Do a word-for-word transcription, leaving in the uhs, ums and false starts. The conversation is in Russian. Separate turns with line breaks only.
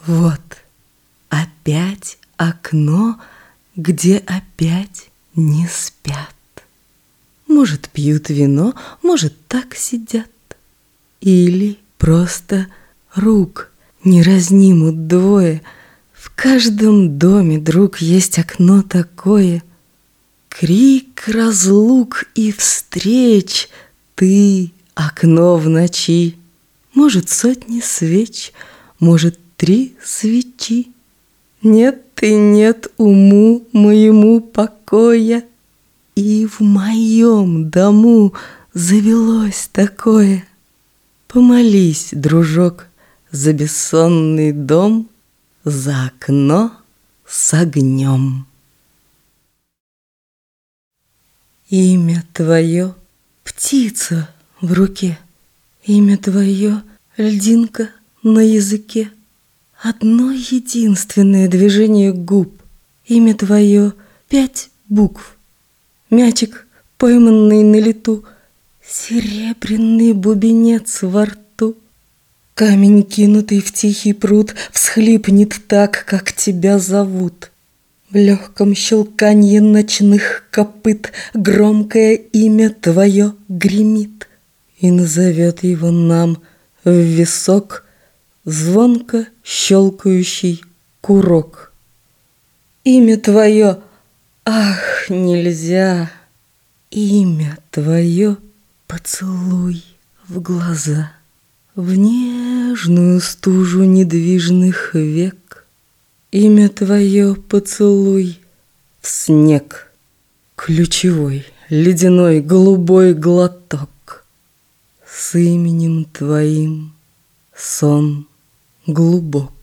Вот, опять окно, где опять не спят. Может, пьют вино, может, так сидят. Или просто рук не разнимут двое. В каждом доме, друг, есть окно такое. Крик разлук и встреч, ты — окно в ночи. Может, сотни свеч, может, три свечи. Нет и нет уму моему покоя, и в моем дому завелось такое. Помолись, дружок, за бессонный дом, за окно с огнем. Имя твое — птица в руке, имя твое — льдинка на языке. Одно единственное движение губ, имя твое — пять букв. Мячик, пойманный на лету, серебряный бубенец во рту. Камень, кинутый в тихий пруд, всхлипнет так, как тебя зовут. В легком щелканье ночных копыт громкое имя твое гремит и назовет его нам в висок звонко щелкающий курок. Имя твое, ах, нельзя, имя твое поцелуй в глаза, в нежную стужу недвижных век. Имя твое поцелуй в снег, ключевой, ледяной, голубой глоток. С именем твоим сон глубок.